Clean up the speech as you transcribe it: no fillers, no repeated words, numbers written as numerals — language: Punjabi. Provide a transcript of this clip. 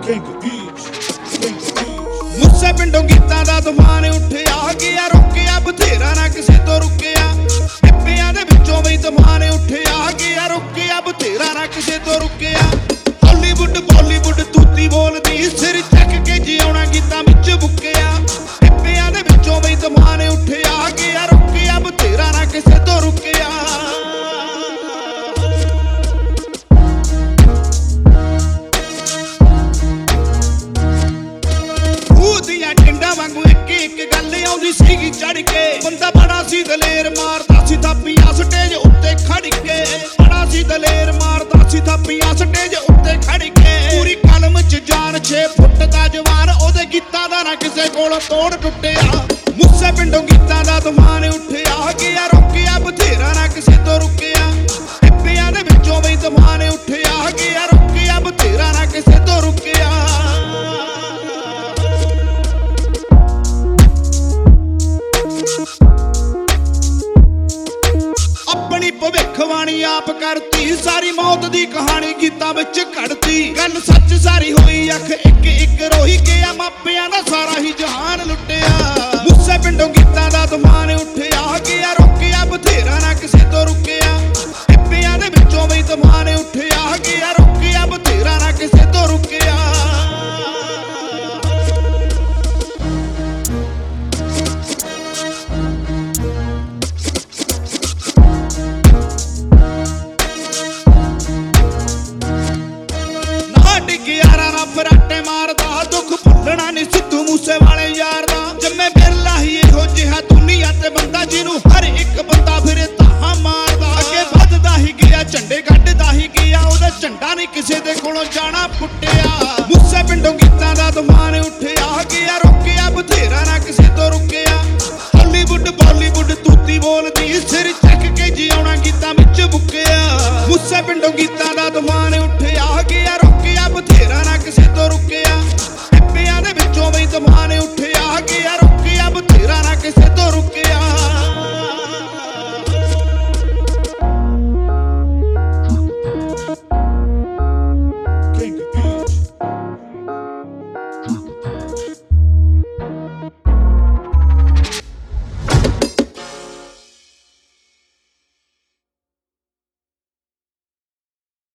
ਮੁੱਸੇ ਪਿੰਡੋਂ ਗੀਤਾਂ ਦਾ ਤੂਫਾਨ ਉੱਠਿਆ ਗਿਆ, ਰੁਕਿਆ ਬਥੇਰਾ ਨਾ ਕਿਸੇ ਤੋਂ ਰੁਕਿਆ। ਟਿੱਪਿਆਂ ਦੇ ਵਿੱਚੋਂ ਬਈ ਤੂਫਾਨ ਉੱਠਿਆ ਗਿਆ, ਰੁਕਿਆ ਬਥੇਰਾ ਨਾ ਕਿਸੇ ਤੋਂ ਰੁਕਿਆ। ਹਾਲੀਵੁੱਡ ਬਾਲੀਵੁੱਡ ਤੂਤੀ ਬੋਲਦੀ, ਸਿਰ ਚੱਕ ਕੇ ਜਿਉਣਾ ਗੀਤਾਂ ਵਿੱਚ ਬੁੱਕਿਆ। ਟਿੱਪਿਆਂ ਦੇ ਵਿੱਚੋਂ ਬਈ ਤੂਫਾਨ ਉੱਠਿਆ ਗਿਆ, ਰੁਕਿਆ ਬਥੇਰਾ ਨਾ ਕਿਸੇ ਤੋਂ ਰੁਕਿਆ। ਵਾਂਗੂ ਇੱਕ ਗੱਲ ਆਉਂਦੀ ਸੀਗੀ ਚੜ ਕੇ, ਬੰਦਾ ਬੜਾ ਸੀ ਦਲੇਰ, ਮਾਰਦਾ ਸੀ ਥਾਪੀਆਂ ਸਟੇਜ ਉੱਤੇ ਖੜ ਕੇ। ਬੜਾ ਸੀ ਦਲੇਰ, ਮਾਰਦਾ ਸੀ ਥਾਪੀਆਂ ਸਟੇਜ ਉੱਤੇ ਖੜ ਕੇ। ਪੂਰੀ ਕਲਮ 'ਚ ਜਾਨ 6 ਫੁੱਟ ਦਾ ਜਵਾਨ, ਉਹਦੇ ਗੀਤਾਂ ਦਾ ਨਾ ਕਿਸੇ ਕੋਲ ਤੋੜ ਟੁੱਟਿਆ। ਮੁੱਸੇ ਪਿੰਡੋਂ ਗੀਤਾਂ ਦਾ ਤੂਫਾਨ ਉੱਠਿਆ ਗਿਆ, ਰੁਕਿਆ ਬਥੇਰਾ ਨਾ ਕਿਸੇ ਤੋਂ ਰੁਕਿਆ। ਟਿੱਪਿਆਂ ਦੇ ਵਿੱਚੋਂ ਬਈ ਤੂਫਾਨ ਉੱਠਿਆ ਗਿਆ, ਰੁਕਿਆ ਬਥੇਰਾ ਨਾ ਕਿਸੇ ਤੋਂ ਰੁਕਿਆ। ਆਪਣੀ ਭਵਿੱਖਬਾਣੀ ਆਪ ਕਰਤੀ, ਸਾਰੀ ਮੌਤ ਦੀ ਕਹਾਣੀ ਗੀਤਾਂ ਵਿੱਚ ਘੜਤੀ। ਗੱਲ ਸੱਚ ਸਾਰੀ ਹੋਈ, ਅੱਖ ਇੱਕ ਇੱਕ ਰੋਈ ਗਿਆ, ਮਾਪਿਆਂ ਦਾ ਸਾਰਾ ਹੀ ਜਹਾਨ ਲੁੱਟਿਆ। ਮੁੱਸੇ ਪਿੰਡੋਂ ਗੀਤਾਂ ਦਾ ਤੂਫਾਨ ਉੱਠਿਆ ਗਿਆ, ਰੁਕਿਆ ਬਥੇਰਾ ਨਾ ਕਿਸੇ ਤੋਂ ਰੁਕਿਆ। ਟਿੱਪਿਆਂ ਦੇ ਵਿੱਚੋਂ ਬਈ ਤੂਫਾਨ ਉੱਠਿਆ ਗਿਆ, ਰੁਕਿਆ ਬਥੇਰਾ ਨਾ ਕਿਸੇ ਤੋਂ ਰੁਕਿਆ। ਯਾਰਾਂ ਨਾਲ ਫਰਾਟੇ ਮਾਰਦਾ, ਦੁੱਖ ਭੁੱਲਣਾ ਨੀ ਸਿੱਧੂ ਮੂਸੇ ਵਾਲੇ ਯਾਰ ਦਾ। ਜੰਮੇ ਬਿਰਲਾ ਹੀ ਇਹੋ ਜਿਹਾ ਦੁਨੀਆ ਤੇ ਬੰਦਾ, ਜਿਹਨੂੰ ਹਰ ਇੱਕ ਬੰਦਾ ਫਿਰੇ ਧਾਹਾਂ ਮਾਰਦਾ। ਅੱਗੇ ਵੱਧਦਾ ਹੀ ਗਿਆ, ਝੰਡੇ ਗੱਡਦਾ ਹੀ ਗਿਆ, ਉਹਦਾ ਝੰਡਾ ਨੀ ਕਿਸੇ ਦੇ ਕੋਲੋਂ ਜਾਣਾ ਫੁੱਟਿਆ। ਮੁੱਸੇ ਪਿੰਡੋਂ ਗੀਤਾਂ ਦਾ ਤੂਫਾਨ ਉੱਠਿਆ ਗਿਆ, ਰੁਕਿਆ ਬਥੇਰਾ ਨਾ ਕਿਸੇ ਤੋਂ ਰੁਕਿਆ। ਹਾਲੀਵੁੱਡ ਬਾਲੀਵੁੱਡ ਤੂਤੀ ਬੋਲਦੀ, ਸਿਰ ਚੱਕ ਕੇ ਜਿਉਣਾ ਗੀਤਾਂ ਵਿੱਚ ਬੁੱਕਿਆ। ਮੁੱਸੇ ਪਿੰਡੋਂ ਗੀਤਾਂ ਦਾ ਤੂਫਾਨ ਉੱਠਿਆ ਗਿਆ, ਰੁਕਿਆ ਬਥੇਰਾ ਨਾ ਕਿਸੇ ਤੋਂ ਰੁਕਿਆ। ਟਿੱਪਿਆਂ ਦੇ ਵਿੱਚੋਂ ਬਈ ਤੂਫਾਨ ਉੱਠਿਆ ਗਿਆ, ਰੁਕਿਆ ਬਥੇਰਾ ਨਾ ਕਿਸੇ ਤੋਂ ਰੁਕਿਆ।